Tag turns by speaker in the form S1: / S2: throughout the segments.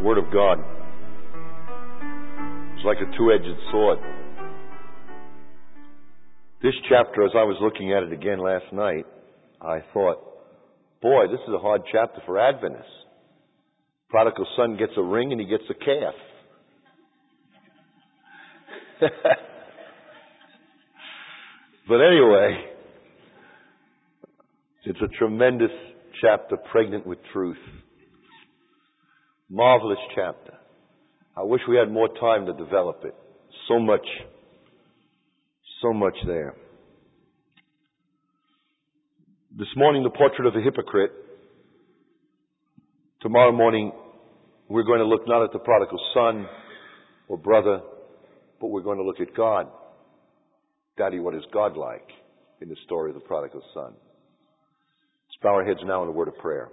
S1: Word of God is like a two-edged sword. This chapter, as I was looking at it again last night, I thought, boy, this is a hard chapter for Adventists. Prodigal son gets a ring and he gets a calf. But anyway, it's a tremendous chapter, pregnant with truth. Marvelous chapter. I wish we had more time to develop it. So much there. This morning, the portrait of a hypocrite. Tomorrow morning, we're going to look not at the prodigal son or brother, but we're going to look at God. Daddy, what is God like in the story of the prodigal son? Let's bow our heads now in a word of prayer.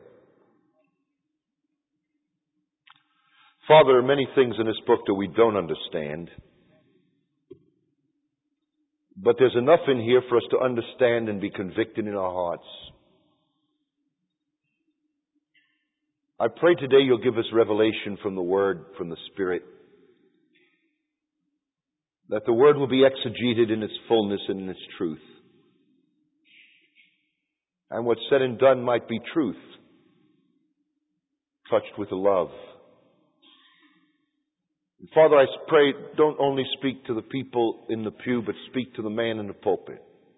S1: Father, there are many things in this book that we don't understand. But there's enough in here for us to understand and be convicted in our hearts. I pray today you'll give us revelation from the Word, from the Spirit. That the Word will be exegeted in its fullness and in its truth. And what's said and done might be truth, touched with love. And Father, I pray, don't only speak to the people in the pew, but speak to the man in the pulpit.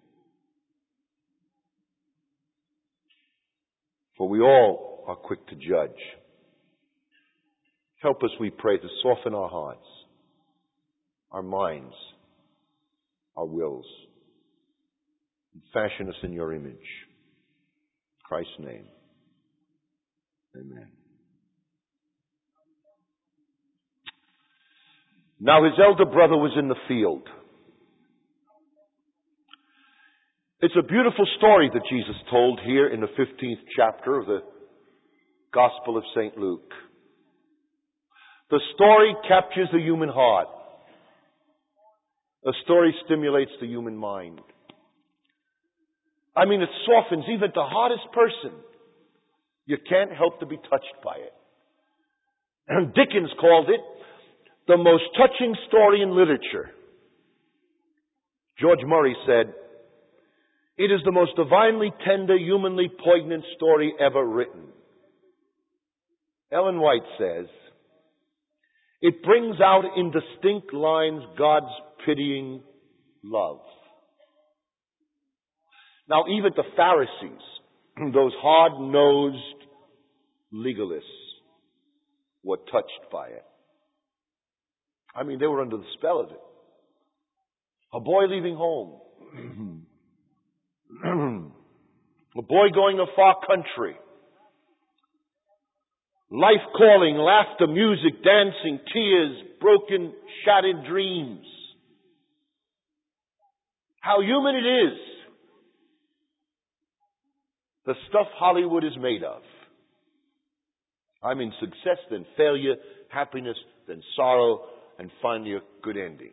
S1: For we all are quick to judge. Help us, we pray, to soften our hearts, our minds, our wills, and fashion us in your image. In Christ's name, amen. Now his elder brother was in the field. It's a beautiful story that Jesus told here in the 15th chapter of the Gospel of St. Luke. The story captures the human heart. The story stimulates the human mind. I mean, it softens even the hardest person. You can't help to be touched by it. And Dickens called it the most touching story in literature. George Murray said, "It is the most divinely tender, humanly poignant story ever written." Ellen White says, "It brings out in distinct lines God's pitying love." Now, even the Pharisees, those hard-nosed legalists, were touched by it. I mean, they were under the spell of it. A boy leaving home. A boy going to far country. Life calling, laughter, music, dancing, tears, broken, shattered dreams. How human it is. The stuff Hollywood is made of. I mean, success, then failure, happiness, then sorrow, and finally a good ending.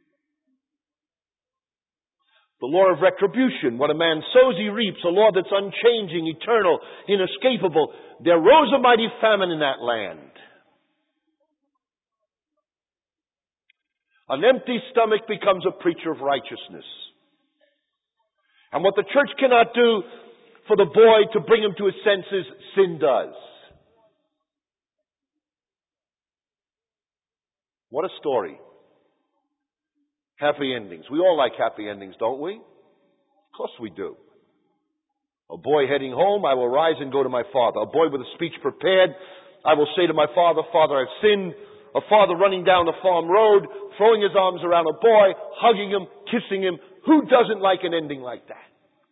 S1: The law of retribution. What a man sows, he reaps. A law that's unchanging, eternal, inescapable. There rose a mighty famine in that land. An empty stomach becomes a preacher of righteousness. And what the church cannot do for the boy to bring him to his senses, sin does. What a story. Happy endings. We all like happy endings, don't we? Of course we do. A boy heading home, I will rise and go to my father. A boy with a speech prepared, I will say to my father, Father, I've sinned. A father running down the farm road, throwing his arms around a boy, hugging him, kissing him. Who doesn't like an ending like that?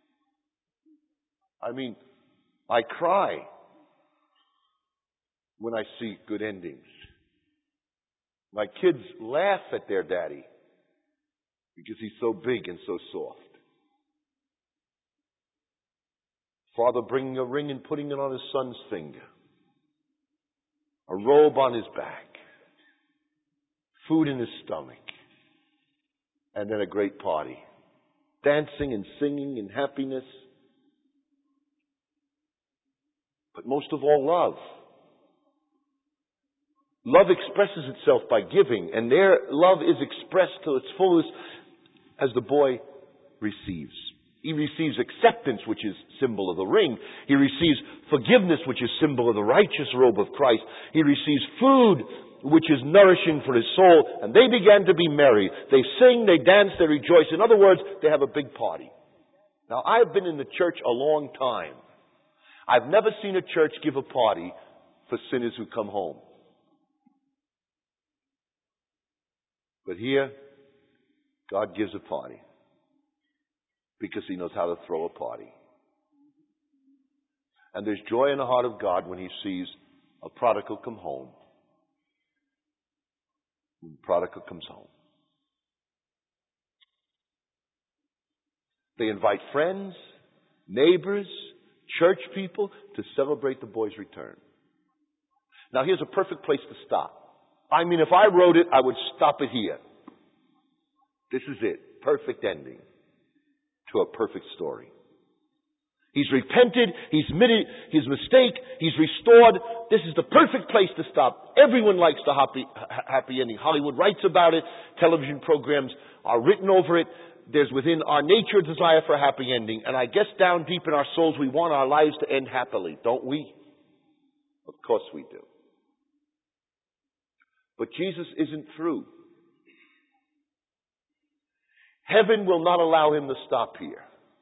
S1: I mean, I cry when I see good endings. My kids laugh at their daddy because he's so big and so soft. Father bringing a ring and putting it on his son's finger. A robe on his back. Food in his stomach. And then a great party. Dancing and singing and happiness. But most of all, love. Love expresses itself by giving, and their love is expressed to its fullest as the boy receives. He receives acceptance, which is symbol of the ring. He receives forgiveness, which is symbol of the righteous robe of Christ. He receives food, which is nourishing for his soul. And they began to be merry. They sing, they dance, they rejoice. In other words, they have a big party. Now, I've been in the church a long time. I've never seen a church give a party for sinners who come home. But here, God gives a party because he knows how to throw a party. And there's joy in the heart of God when he sees a prodigal come home. When the prodigal comes home. They invite friends, neighbors, church people to celebrate the boy's return. Now here's a perfect place to stop. I mean, if I wrote it, I would stop it here. This is it. Perfect ending to a perfect story. He's repented. He's admitted his mistake. He's restored. This is the perfect place to stop. Everyone likes the happy ending. Hollywood writes about it. Television programs are written over it. There's within our nature a desire for a happy ending. And I guess down deep in our souls, we want our lives to end happily, don't we? Of course we do. But Jesus isn't through. Heaven will not allow him to stop here.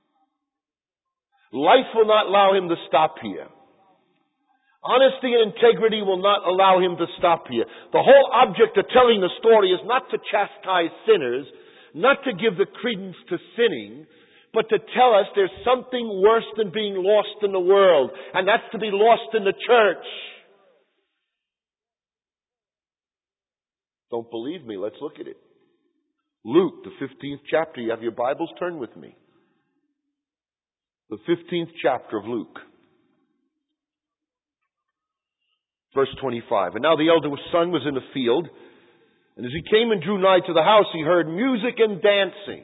S1: Life will not allow him to stop here. Honesty and integrity will not allow him to stop here. The whole object of telling the story is not to chastise sinners, not to give the credence to sinning, but to tell us there's something worse than being lost in the world, and that's to be lost in the church. Don't believe me? Let's look at it. Luke, the 15th chapter. You have your Bibles? Turn with me. The 15th chapter of Luke. Verse 25. And now the elder son was in the field, and as he came and drew nigh to the house, he heard music and dancing.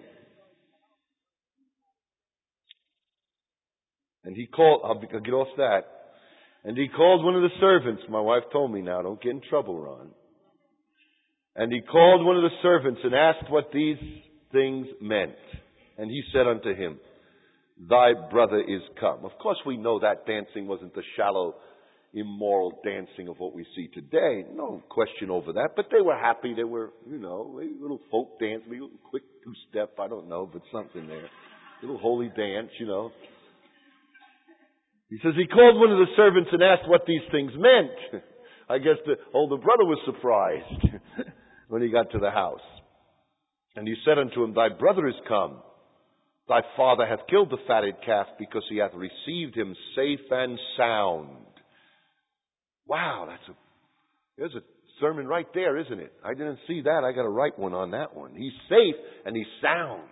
S1: And he called, I'll get off that. And he called one of the servants. My wife told me now, don't get in trouble, Ron. And he called one of the servants and asked what these things meant. And he said unto him, Thy brother is come. Of course we know that dancing wasn't the shallow, immoral dancing of what we see today. No question over that. But they were happy. They were, a little folk dance, maybe a little quick two-step, I don't know, but something there. A little holy dance, He says he called one of the servants and asked what these things meant. I guess the older brother was surprised when he got to the house. And he said unto him, Thy brother is come. Thy father hath killed the fatted calf because he hath received him safe and sound. Wow, there's a sermon right there, isn't it? I didn't see that. I got to write one on that one. He's safe and he's sound.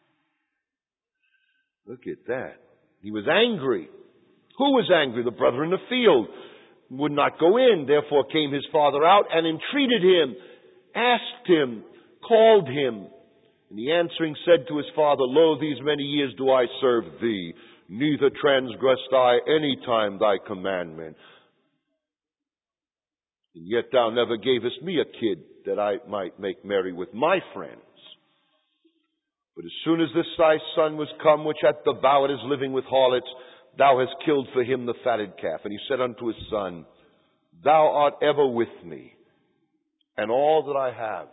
S1: Look at that. He was angry. Who was angry? The brother in the field would not go in. Therefore came his father out and entreated him, asked him, called him. And he answering said to his father, Lo, these many years do I serve thee, neither transgressed I any time thy commandment. And yet thou never gavest me a kid that I might make merry with my friends. But as soon as this thy son was come, which hath devoured his living with harlots, thou hast killed for him the fatted calf. And he said unto his son, Thou art ever with me, and all that I have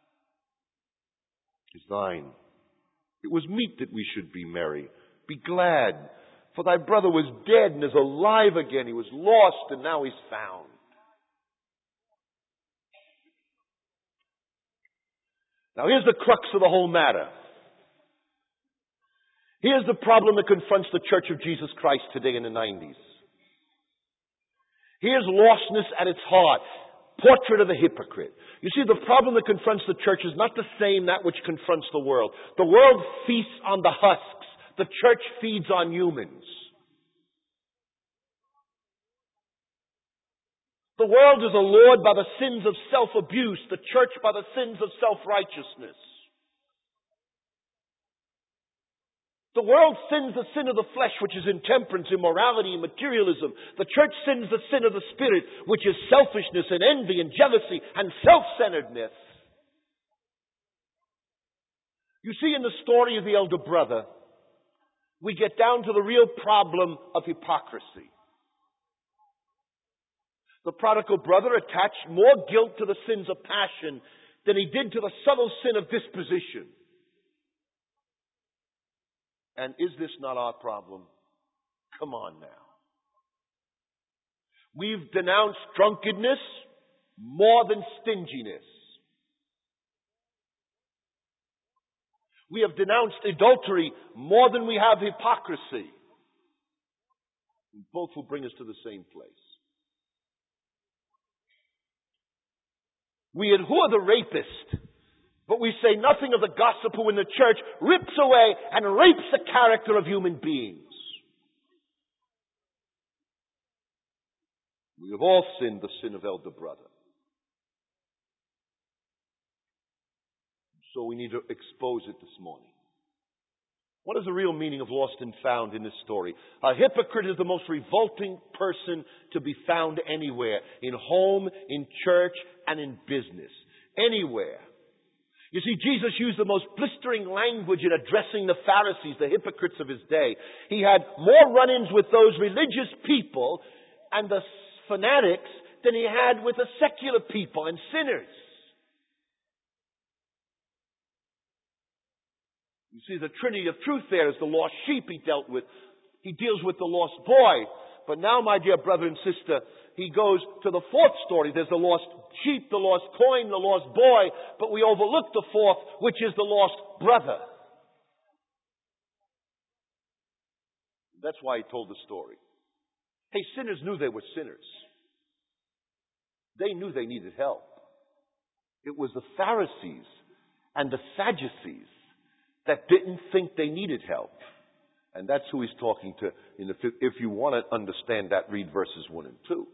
S1: is thine. It was meet that we should be merry. Be glad, for thy brother was dead and is alive again. He was lost and now he's found. Now here's the crux of the whole matter. Here's the problem that confronts the Church of Jesus Christ today in the 90s. Here's lostness at its heart. Portrait of the hypocrite. You see, the problem that confronts the church is not the same that which confronts the world. The world feasts on the husks. The church feeds on humans. The world is allured by the sins of self-abuse. The church by the sins of self-righteousness. The world sins the sin of the flesh, which is intemperance, immorality, and materialism. The church sins the sin of the spirit, which is selfishness and envy and jealousy and self-centeredness. You see, in the story of the elder brother, we get down to the real problem of hypocrisy. The prodigal brother attached more guilt to the sins of passion than he did to the subtle sin of disposition. And is this not our problem? Come on now. We've denounced drunkenness more than stinginess. We have denounced adultery more than we have hypocrisy. Both will bring us to the same place. We abhor the rapist, but we say nothing of the gossip who in the church rips away and rapes the character of human beings. We have all sinned the sin of elder brother. So we need to expose it this morning. What is the real meaning of lost and found in this story? A hypocrite is the most revolting person to be found anywhere. In home, in church, and in business. Anywhere. You see, Jesus used the most blistering language in addressing the Pharisees, the hypocrites of his day. He had more run-ins with those religious people and the fanatics than he had with the secular people and sinners. You see, the trinity of truth there is the lost sheep he dealt with. He deals with the lost boy. But now, my dear brother and sister, he goes to the fourth story. There's the lost sheep, the lost coin, the lost boy, but we overlook the fourth, which is the lost brother. That's why he told the story. Hey, sinners knew they were sinners. They knew they needed help. It was the Pharisees and the Sadducees that didn't think they needed help. And that's who he's talking to. If you want to understand that, read verses 1 and 2.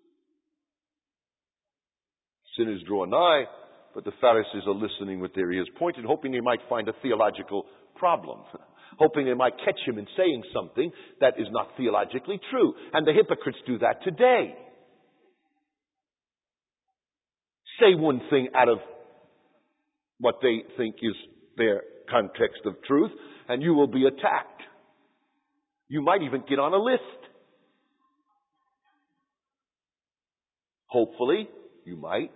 S1: Sinners draw nigh, but the Pharisees are listening with their ears pointed, hoping they might find a theological problem. Hoping they might catch him in saying something that is not theologically true. And the hypocrites do that today. Say one thing out of what they think is their context of truth, and you will be attacked. You might even get on a list. Hopefully, you might.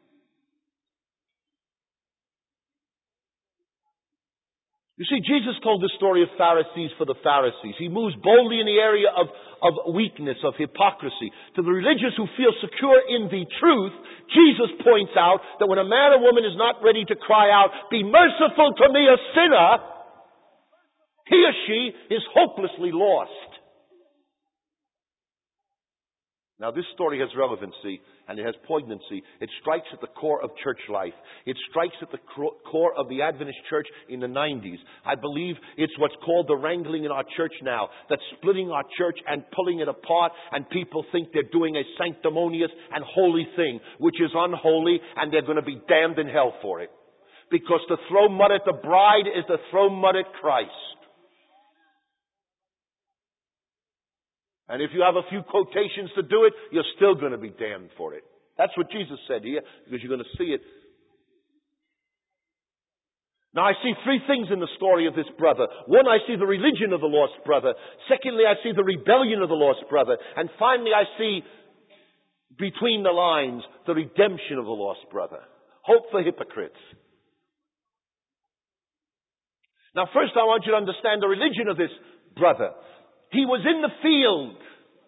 S1: You see, Jesus told the story of Pharisees for the Pharisees. He moves boldly in the area of weakness, of hypocrisy. To the religious who feel secure in the truth, Jesus points out that when a man or woman is not ready to cry out, "Be merciful to me, a sinner," he or she is hopelessly lost. Now, this story has relevancy and it has poignancy. It strikes at the core of church life. It strikes at the core of the Adventist church in the 90s. I believe it's what's called the wrangling in our church now. That's splitting our church and pulling it apart, and people think they're doing a sanctimonious and holy thing, which is unholy, and they're going to be damned in hell for it. Because to throw mud at the bride is to throw mud at Christ. And if you have a few quotations to do it, you're still going to be damned for it. That's what Jesus said here, because you're going to see it. Now, I see three things in the story of this brother. One, I see the religion of the lost brother. Secondly, I see the rebellion of the lost brother. And finally, I see, between the lines, the redemption of the lost brother. Hope for hypocrites. Now, first I want you to understand the religion of this brother. He was in the field.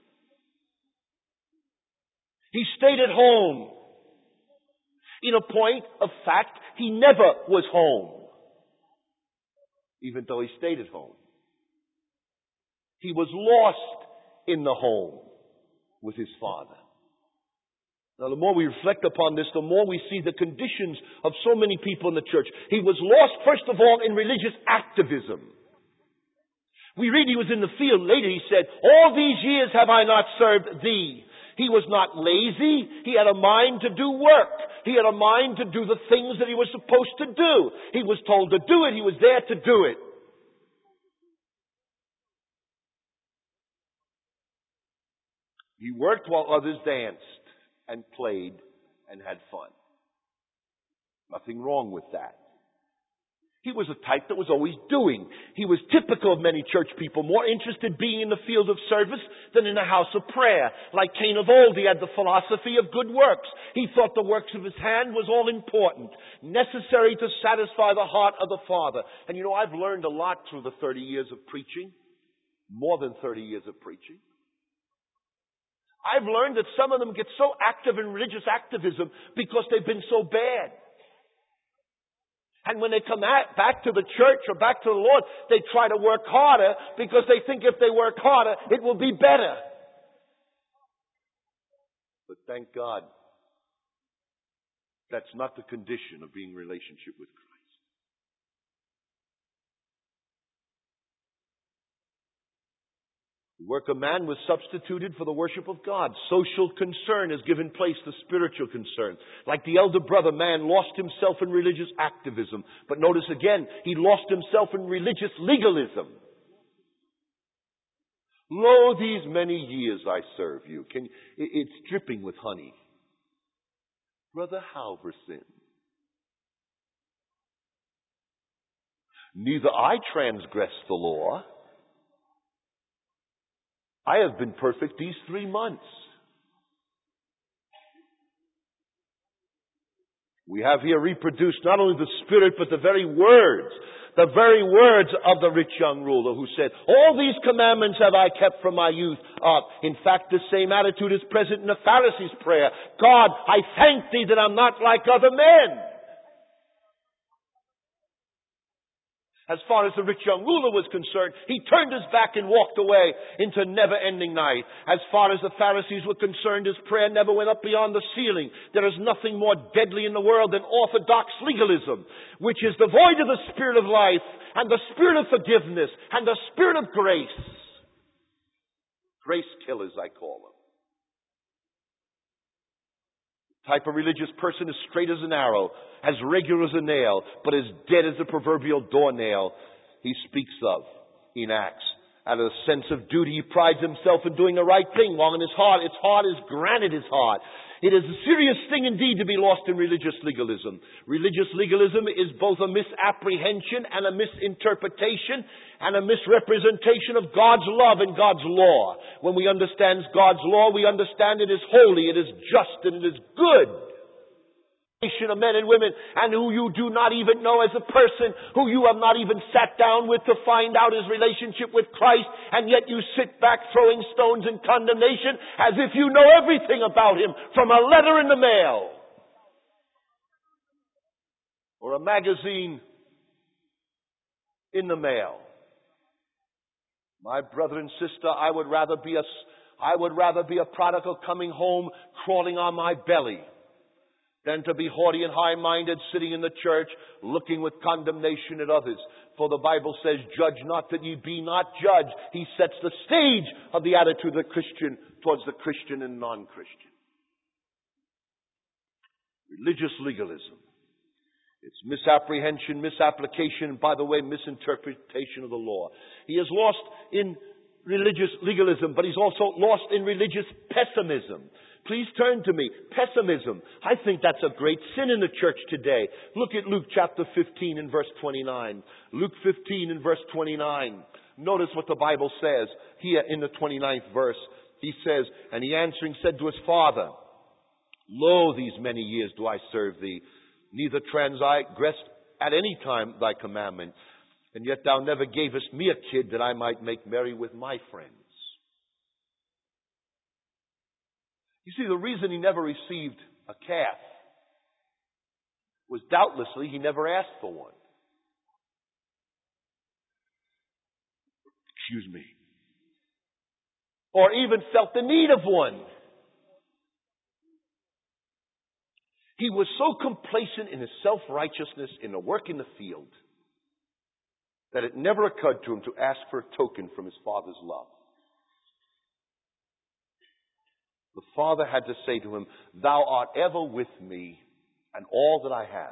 S1: He stayed at home. In a point of fact, he never was home. Even though he stayed at home. He was lost in the home with his father. Now, the more we reflect upon this, the more we see the conditions of so many people in the church. He was lost, first of all, in religious activism. We read he was in the field. Later he said, "All these years have I not served thee." He was not lazy. He had a mind to do work. He had a mind to do the things that he was supposed to do. He was told to do it. He was there to do it. He worked while others danced and played and had fun. Nothing wrong with that. He was a type that was always doing. He was typical of many church people, more interested being in the field of service than in a house of prayer. Like Cain of old, he had the philosophy of good works. He thought the works of his hand was all important, necessary to satisfy the heart of the Father. And you know, I've learned a lot through the 30 years of preaching, more than 30 years of preaching. I've learned that some of them get so active in religious activism because they've been so bad. And when they come back to the church or back to the Lord, they try to work harder because they think if they work harder, it will be better. But thank God, that's not the condition of being in relationship with Christ. The work of man was substituted for the worship of God. Social concern has given place to spiritual concern. Like the elder brother, man lost himself in religious activism. But notice again, he lost himself in religious legalism. Lo, these many years I serve you. It's dripping with honey. Brother Halverson. Neither I transgressed the law. I have been perfect these 3 months. We have here reproduced not only the spirit, but the very words of the rich young ruler who said, all these commandments have I kept from my youth up. In fact, the same attitude is present in the Pharisee's prayer. God, I thank thee that I'm not like other men. As far as the rich young ruler was concerned, he turned his back and walked away into never-ending night. As far as the Pharisees were concerned, his prayer never went up beyond the ceiling. There is nothing more deadly in the world than orthodox legalism, which is devoid of the spirit of life and the spirit of forgiveness and the spirit of grace. Grace killers, I call them. Type of religious person is straight as an arrow, as regular as a nail, but as dead as the proverbial doornail he speaks of in Acts. Out of a sense of duty, he prides himself in doing the right thing, while in his heart is granite, his heart. It is a serious thing indeed to be lost in religious legalism. Religious legalism is both a misapprehension and a misinterpretation and a misrepresentation of God's love and God's law. When we understand God's law, we understand it is holy, it is just, and it is good. Of men and women, and who you do not even know as a person, who you have not even sat down with to find out his relationship with Christ, and yet you sit back throwing stones in condemnation as if you know everything about him from a letter in the mail or a magazine in the mail. My brother and sister, I would rather be a prodigal coming home crawling on my belly than to be haughty and high-minded, sitting in the church, looking with condemnation at others. For the Bible says, judge not that ye be not judged. He sets the stage of the attitude of the Christian towards the Christian and non-Christian. Religious legalism. It's misapprehension, misapplication, and by the way, misinterpretation of the law. He is lost in religious legalism, but he's also lost in religious pessimism. Please turn to me. Pessimism. I think that's a great sin in the church today. Look at Luke chapter 15 and verse 29. Luke 15 and verse 29. Notice what the Bible says here in the 29th verse. He says, and he answering said to his father, lo, these many years do I serve thee, neither transgressed at any time thy commandment, and yet thou never gavest me a kid that I might make merry with my friends. You see, the reason he never received a calf was doubtlessly he never asked for one. Excuse me. Or even felt the need of one. He was so complacent in his self-righteousness in the work in the field that it never occurred to him to ask for a token from his father's love. The father had to say to him, thou art ever with me, and all that I have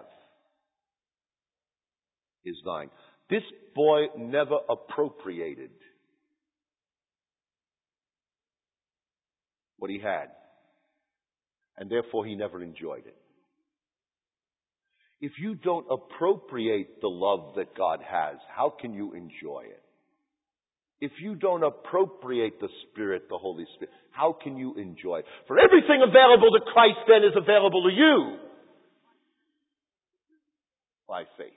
S1: is thine. This boy never appropriated what he had. And therefore he never enjoyed it. If you don't appropriate the love that God has, how can you enjoy it? If you don't appropriate the Spirit, the Holy Spirit, how can you enjoy it? For everything available to Christ then is available to you by faith.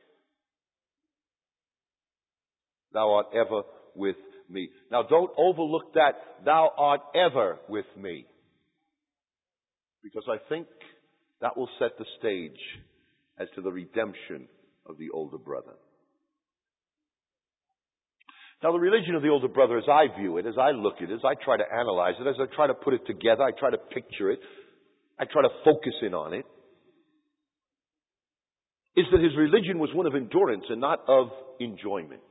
S1: Thou art ever with me. Now don't overlook that. Thou art ever with me. Because I think that will set the stage as to the redemption of the older brother. Now the religion of the older brother, as I view it, as I look at it, as I try to analyze it, as I try to put it together, I try to picture it, I try to focus in on it, is that his religion was one of endurance and not of enjoyment.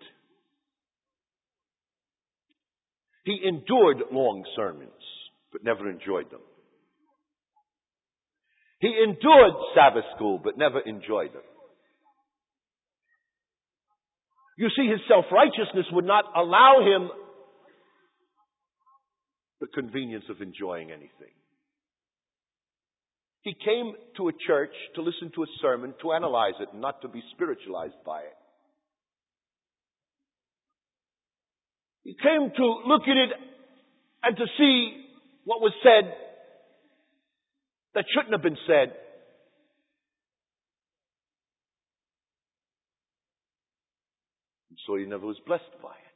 S1: He endured long sermons, but never enjoyed them. He endured Sabbath school, but never enjoyed them. You see, his self-righteousness would not allow him the convenience of enjoying anything. He came to a church to listen to a sermon, to analyze it, and not to be spiritualized by it. He came to look at it and to see what was said that shouldn't have been said. And so he never was blessed by it.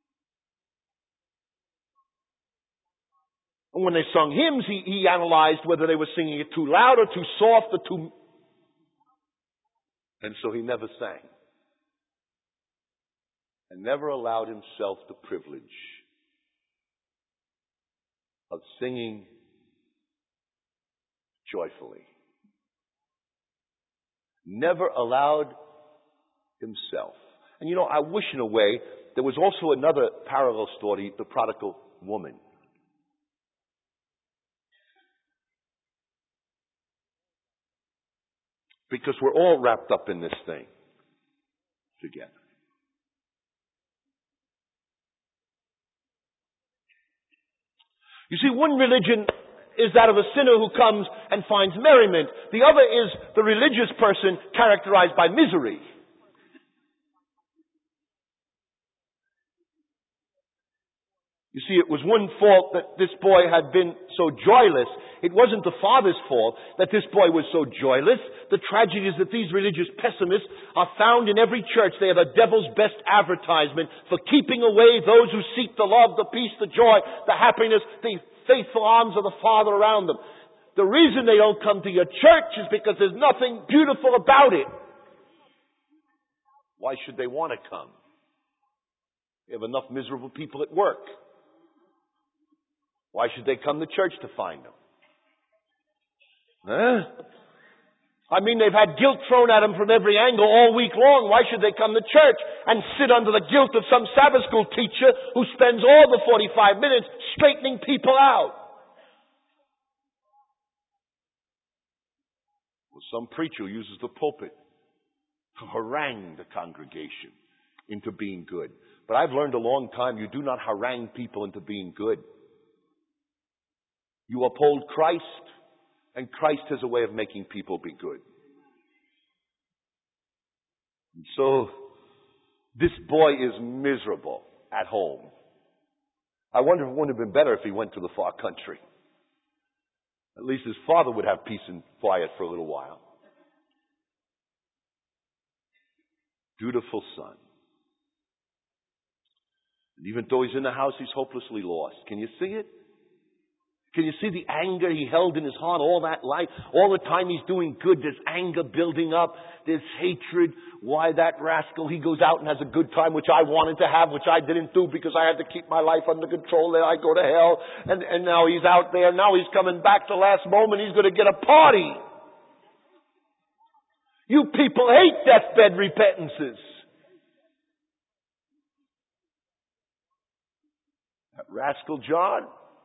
S1: And when they sung hymns, he analyzed whether they were singing it too loud or too soft or too... And so he never sang. And never allowed himself the privilege of singing joyfully. Never allowed himself. And you know, I wish in a way there was also another parallel story, the prodigal woman. Because we're all wrapped up in this thing together. You see, one religion is that of a sinner who comes and finds merriment. The other is the religious person characterized by misery. You see, it was one fault that this boy had been so joyless. It wasn't the father's fault that this boy was so joyless. The tragedy is that these religious pessimists are found in every church. They are the devil's best advertisement for keeping away those who seek the love, the peace, the joy, the happiness, the faithful arms of the Father around them. The reason they don't come to your church is because there's nothing beautiful about it. Why should they want to come? You have enough miserable people at work. Why should they come to church to find them? Huh? I mean, they've had guilt thrown at them from every angle all week long. Why should they come to church and sit under the guilt of some Sabbath school teacher who spends all the 45 minutes straightening people out? Well, some preacher uses the pulpit to harangue the congregation into being good. But I've learned a long time, you do not harangue people into being good. You uphold Christ, and Christ has a way of making people be good. And so, this boy is miserable at home. I wonder if it wouldn't have been better if he went to the far country. At least his father would have peace and quiet for a little while. Dutiful son. And even though he's in the house, he's hopelessly lost. Can you see it? Can you see the anger he held in his heart all that life? All the time he's doing good, there's anger building up. There's hatred. Why that rascal, he goes out and has a good time, which I wanted to have, which I didn't do because I had to keep my life under control. Then I go to hell. And now he's out there. Now he's coming back the last moment. He's going to get a party. You people hate deathbed repentances. That rascal John.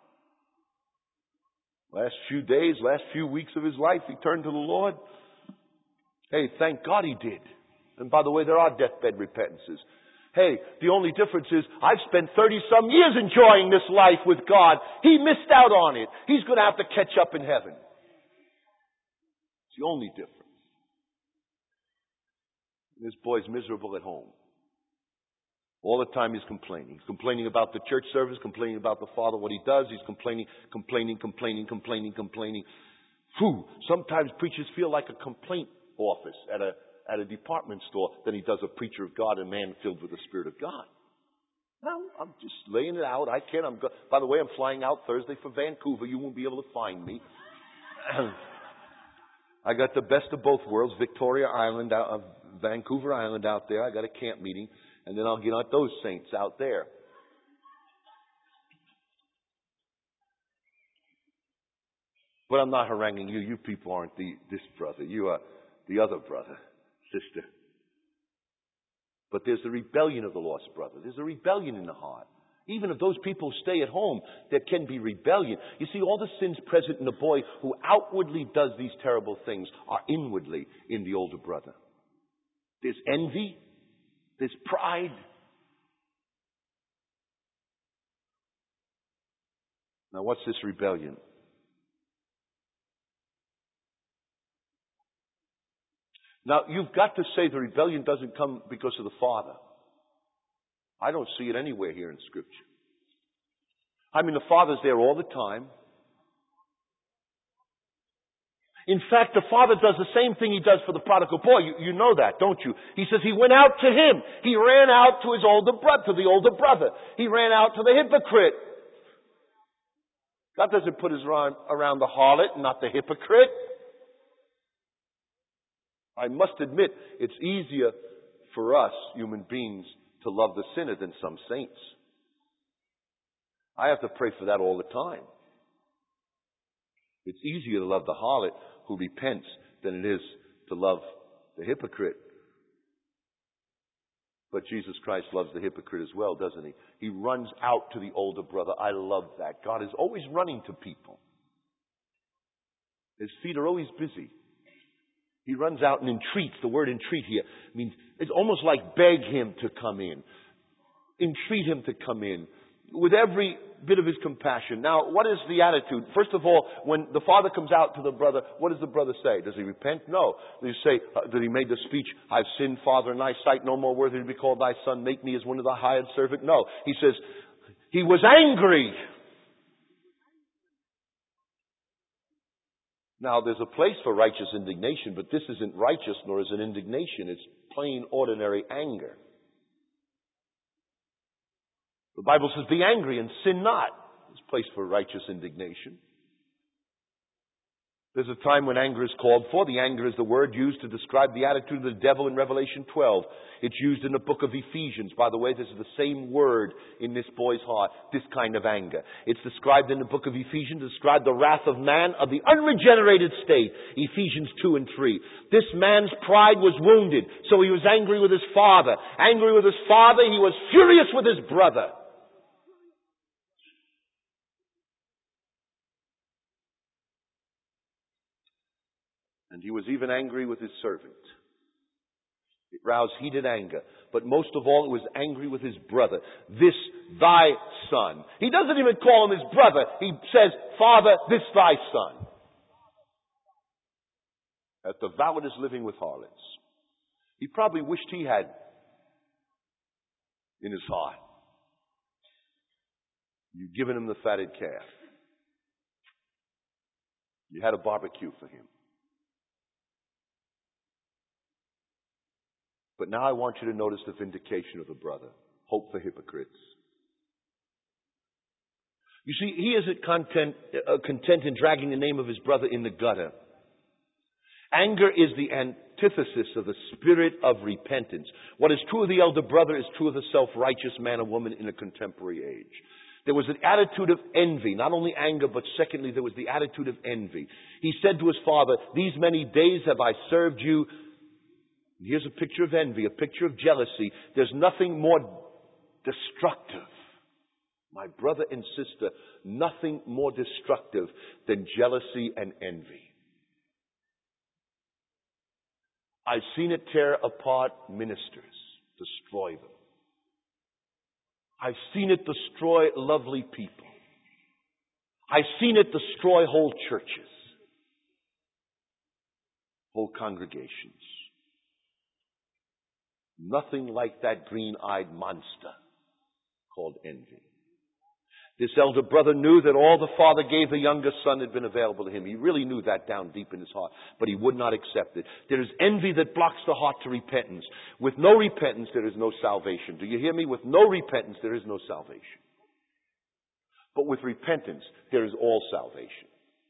S1: Last few days, last few weeks of his life, he turned to the Lord. Hey, thank God he did. And by the way, there are deathbed repentances. Hey, the only difference is I've spent 30-some years enjoying this life with God. He missed out on it. He's going to have to catch up in heaven. It's the only difference. This boy's miserable at home. All the time he's complaining. He's complaining about the church service, complaining about the father, what he does. He's complaining. Phew. Sometimes preachers feel like a complaint office at a department store than he does a preacher of God, a man filled with the Spirit of God. Well, I'm just laying it out. I can't. By the way, I'm flying out Thursday for Vancouver. You won't be able to find me. I got the best of both worlds, Victoria Island, Vancouver Island out there. I got a camp meeting, and then I'll get out those saints out there. But I'm not haranguing you. You people aren't this brother. You are the other brother, sister. But there's the rebellion of the lost brother. There's a rebellion in the heart. Even if those people stay at home, there can be rebellion. You see, all the sins present in the boy who outwardly does these terrible things are inwardly in the older brother. There's envy. There's pride. Now, what's this rebellion? Now, you've got to say the rebellion doesn't come because of the father. I don't see it anywhere here in Scripture. I mean, the father's there all the time. In fact, the father does the same thing he does for the prodigal boy. You know that, don't you? He says he went out to him. He ran out to his older brother, to the older brother. He ran out to the hypocrite. God doesn't put his arm around the harlot, not the hypocrite. I must admit, it's easier for us, human beings, to love the sinner than some saints. I have to pray for that all the time. It's easier to love the harlot who repents than it is to love the hypocrite. But Jesus Christ loves the hypocrite as well, doesn't he? He runs out to the older brother. I love that. God is always running to people. His feet are always busy. He runs out and entreats. The word entreat here means it's almost like beg him to come in. Entreat him to come in with every bit of his compassion. Now, what is the attitude? First of all, when the father comes out to the brother, what does the brother say? Does he repent? No. Does he say, did he make the speech, I've sinned, Father, in thy sight, no more worthy to be called thy son, make me as one of thy hired servant? No. He says, he was angry. Now, there's a place for righteous indignation, but this isn't righteous nor is it indignation. It's plain, ordinary anger. The Bible says, be angry and sin not. There's a place for righteous indignation. There's a time when anger is called for. The anger is the word used to describe the attitude of the devil in Revelation 12. It's used in the book of Ephesians. By the way, this is the same word in this boy's heart, this kind of anger. It's described in the book of Ephesians to describe the wrath of man of the unregenerated state. Ephesians 2 and 3. This man's pride was wounded, so he was angry with his father. Angry with his father, he was furious with his brother. And he was even angry with his servant. It roused heated anger. But most of all, it was angry with his brother. This thy son. He doesn't even call him his brother. He says, Father, this thy son. That the valet is living with harlots. He probably wished he had in his heart. You'd given him the fatted calf. You had a barbecue for him. But now I want you to notice the vindication of the brother. Hope for hypocrites. You see, he isn't content in dragging the name of his brother in the gutter. Anger is the antithesis of the spirit of repentance. What is true of the elder brother is true of the self-righteous man or woman in a contemporary age. There was an attitude of envy, not only anger, but secondly, there was the attitude of envy. He said to his father, these many days have I served you. Here's a picture of envy, a picture of jealousy. There's nothing more destructive. My brother and sister, nothing more destructive than jealousy and envy. I've seen it tear apart ministers, destroy them. I've seen it destroy lovely people. I've seen it destroy whole churches, whole congregations. Nothing like that green-eyed monster called envy. This elder brother knew that all the father gave the younger son had been available to him. He really knew that down deep in his heart, but he would not accept it. There is envy that blocks the heart to repentance. With no repentance, there is no salvation. Do you hear me? With no repentance, there is no salvation. But with repentance, there is all salvation.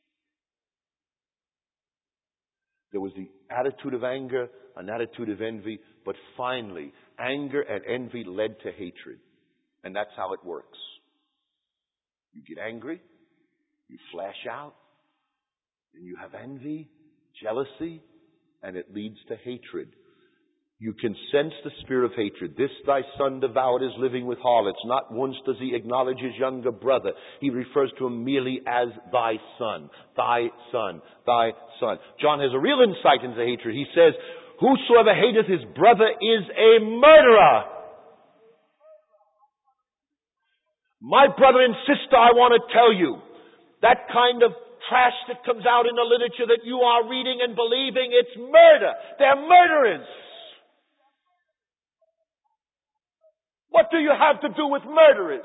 S1: There was the attitude of anger, an attitude of envy, but finally, anger and envy led to hatred. And that's how it works. You get angry, you flash out, and you have envy, jealousy, and it leads to hatred. You can sense the spirit of hatred. This thy son devoured is living with harlots. Not once does he acknowledge his younger brother. He refers to him merely as thy son, thy son, thy son. John has a real insight into hatred. He says, whosoever hateth his brother is a murderer. My brother and sister, I want to tell you, that kind of trash that comes out in the literature that you are reading and believing, it's murder. They're murderers. What do you have to do with murderers?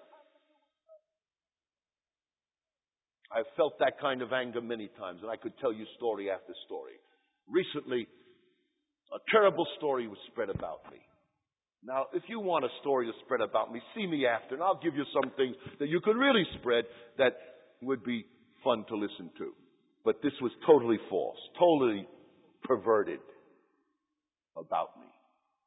S1: I've felt that kind of anger many times, and I could tell you story after story. Recently, a terrible story was spread about me. Now, if you want a story to spread about me, see me after, and I'll give you some things that you could really spread that would be fun to listen to. But this was totally false, totally perverted about me.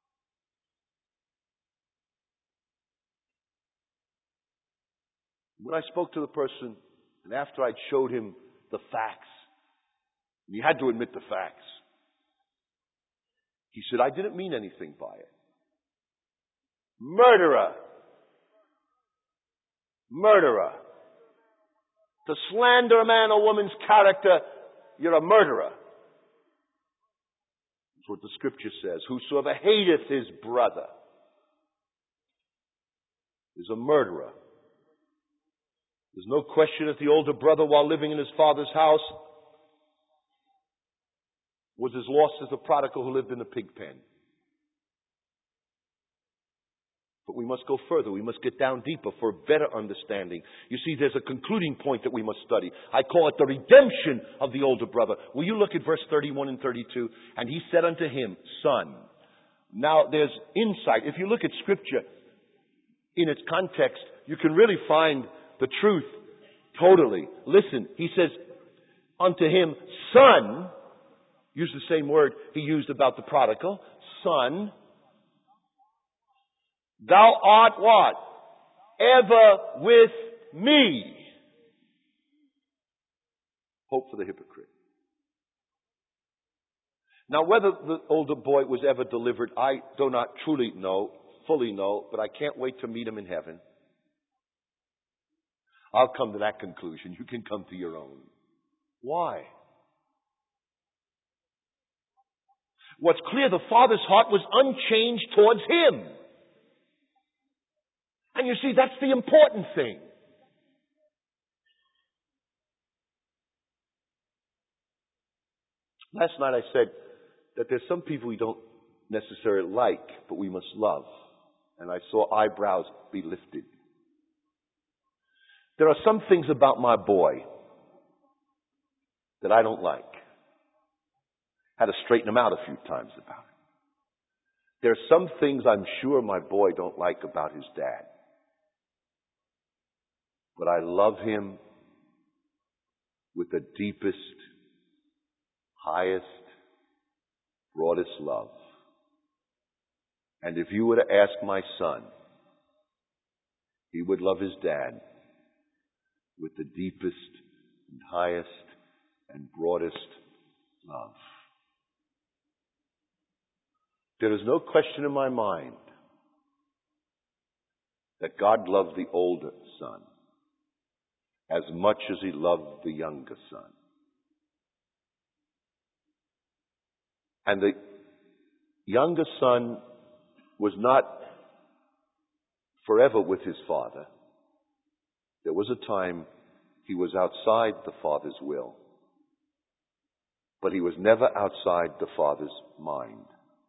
S1: When I spoke to the person, and after I'd showed him the facts, and he had to admit the facts, he said, I didn't mean anything by it. Murderer. Murderer. To slander a man or woman's character, you're a murderer. That's what the scripture says. Whosoever hateth his brother is a murderer. There's no question that the older brother, while living in his father's house, was as lost as the prodigal who lived in the pig pen. But we must go further. We must get down deeper for a better understanding. You see, there's a concluding point that we must study. I call it the redemption of the older brother. Will you look at verse 31 and 32? And he said unto him, Son. Now, there's insight. If you look at Scripture in its context, you can really find the truth totally. Listen, he says unto him, Son. Use the same word he used about the prodigal. Son. Thou art what? Ever with me. Hope for the hypocrite. Now, whether the older boy was ever delivered, I do not truly know, fully know, but I can't wait to meet him in heaven. I'll come to that conclusion. You can come to your own. Why? What's clear, the Father's heart was unchanged towards him. And you see, that's the important thing. Last night I said that there's some people we don't necessarily like, but we must love. And I saw eyebrows be lifted. There are some things about my boy that I don't like. Had to straighten him out a few times about it. There are some things I'm sure my boy don't like about his dad. But I love him with the deepest, highest, broadest love. And if you were to ask my son, he would love his dad with the deepest and highest and broadest love. There is no question in my mind that God loved the older son as much as he loved the younger son. And the younger son was not forever with his Father, there was a time he was outside the Father's will, but he was never outside the Father's mind.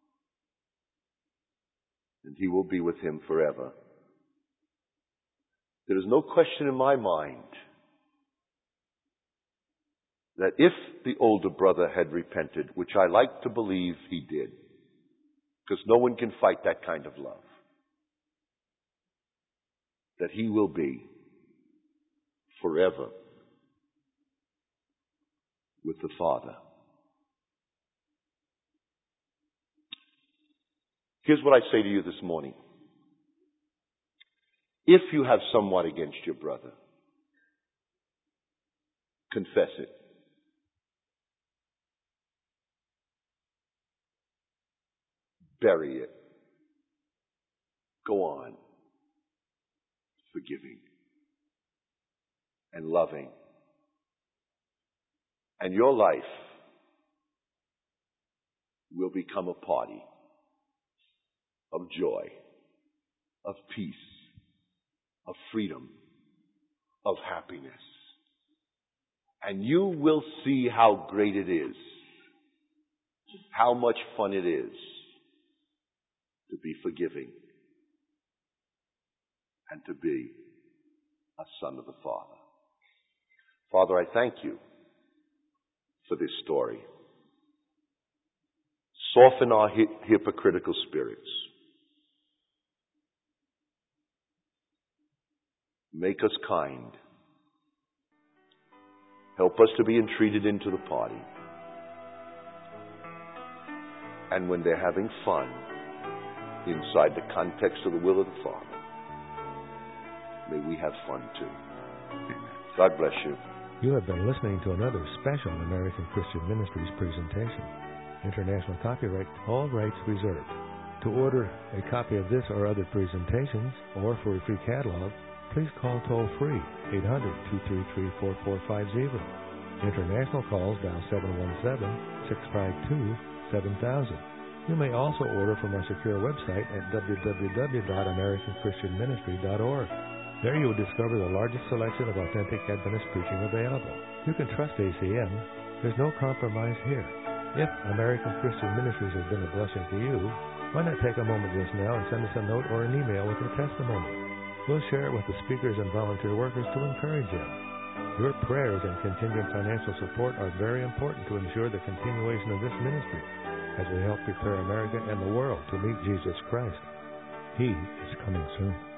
S1: And he will be with him forever. There is no question in my mind that if the older brother had repented, which I like to believe he did, because no one can fight that kind of love, that he will be forever with the Father. Here's what I say to you this morning. If you have somewhat against your brother, confess it. Bury it. Go on. Forgiving and loving. And your life will become a party of joy, of peace, of freedom, of happiness. And you will see how great it is, how much fun it is to be forgiving and to be a son of the Father. Father, I thank you for this story. Soften our hypocritical spirits. Make us kind. Help us to be entreated into the party. And when they're having fun inside the context of the will of the Father, may we have fun too. God bless you.
S2: You have been listening to another special American Christian Ministries presentation. International copyright, all rights reserved. To order a copy of this or other presentations, or for a free catalog, please call toll-free 800-233-4450. International calls dial 717-652-7000. You may also order from our secure website at www.americanchristianministry.org. There you will discover the largest selection of authentic Adventist preaching available. You can trust ACM. There's no compromise here. If American Christian Ministries has been a blessing to you, why not take a moment just now and send us a note or an email with your testimony? We'll share it with the speakers and volunteer workers to encourage them. Your prayers and contingent financial support are very important to ensure the continuation of this ministry as we help prepare America and the world to meet Jesus Christ. He is coming soon.